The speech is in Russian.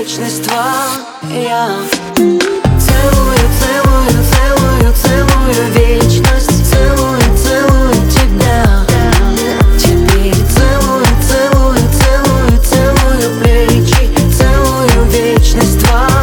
вечность твоя. Целую, целую, целую, целую вечность. Целую, целую тебя. Теперь целую, целую, целую, целую плечи. Целую вечность твоя.